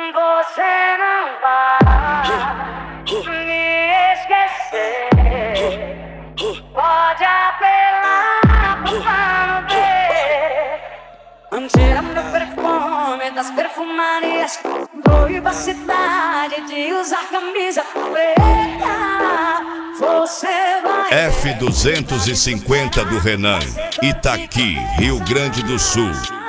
Você não vai me esquecer. Pode apelar pro plano B. Tira meu perfume das perfumarias. Proíba a cidade de usar camisa preta. Você vai F250 do Renan, Itaqui, Rio Grande do Sul.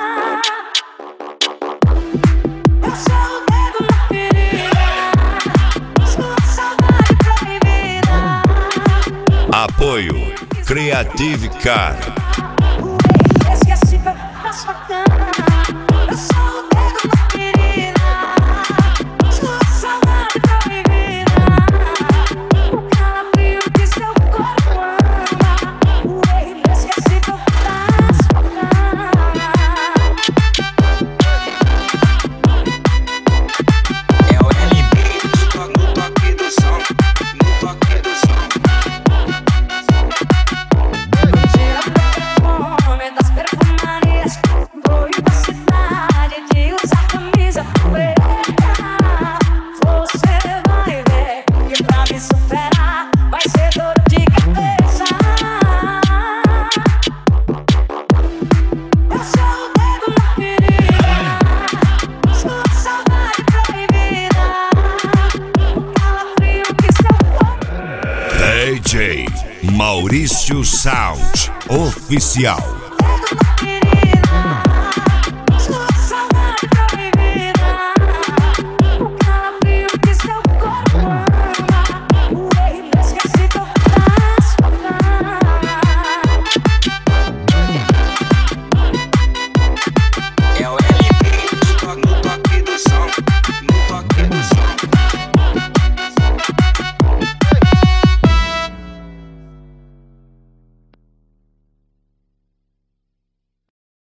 Apoio Creative Car. Esqueci que eu faço a cama. Eu sou o dedo na ferida. Sua saudade proibida. O calafrio que seu corpo ama. Esqueci que eu faço a cama. É o LB no toque do som. No toque do som. Das perfumarias, proíba a cidade de usar camisa preta. Você vai ver que pra me superar vai ser dor de cabeça. Eu sou o dedo na ferida, sua saudade proibida. O calafrio que seu corpo. DJ Maurício Sound Oficial.